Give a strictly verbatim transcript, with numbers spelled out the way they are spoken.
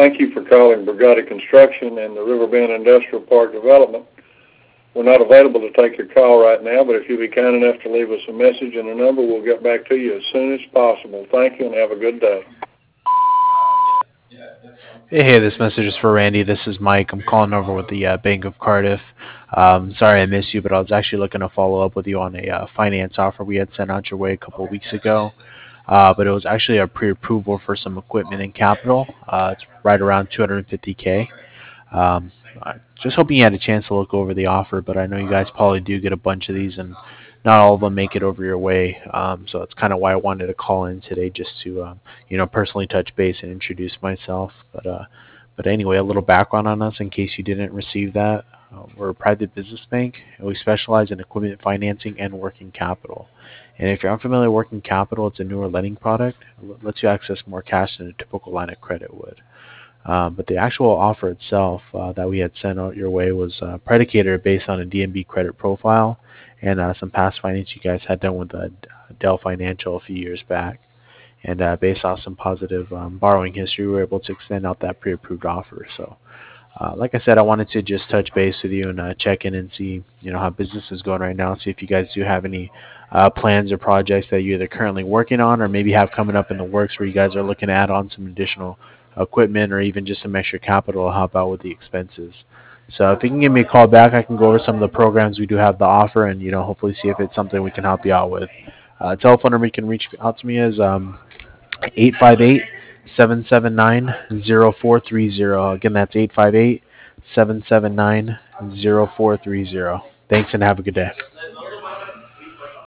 thank you for calling Brigada Construction and the Riverbend Industrial Park Development. We're not available to take your call right now, but if you'll be kind enough to leave us a message and a number, we'll get back to you as soon as possible. Thank you and have a good day. Hey, hey, this message is for Randy. This is Mike. I'm calling over with the uh, Bank of Cardiff. Um, sorry I missed you, but I was actually looking to follow up with you on a uh, finance offer we had sent out your way a couple of weeks ago. Uh, but it was actually a pre-approval for some equipment and capital. Uh, it's right around two hundred fifty K. Um, I just hoping you had a chance to look over the offer, but I know you guys probably do get a bunch of these, and not all of them make it over your way. Um, so that's kind of why I wanted to call in today, just to um, you know personally touch base and introduce myself. But uh, but anyway, a little background on us in case you didn't receive that. Uh, we're a private business bank, and we specialize in equipment financing and working capital. And if you're unfamiliar with working capital, it's a newer lending product. It lets you access more cash than a typical line of credit would. Um, but the actual offer itself uh, that we had sent out your way was uh, predicated based on a D N B credit profile and uh, some past finance you guys had done with uh, Dell Financial a few years back. And uh, based off some positive um, borrowing history, we were able to extend out that pre-approved offer. So, uh, like I said, I wanted to just touch base with you and uh, check in and see, you know, how business is going right now. See if you guys do have any uh, plans or projects that you're either currently working on or maybe have coming up in the works where you guys are looking to add on some additional equipment or even just some extra capital to help out with the expenses. So if you can give me a call back, I can go over some of the programs we do have to offer and, you know, hopefully see if it's something we can help you out with. Uh, telephone number you can reach out to me is um, eight five eight, seven seven nine, zero four three zero. Again, that's eight five eight, seven seven nine, zero four three zero. Thanks and have a good day.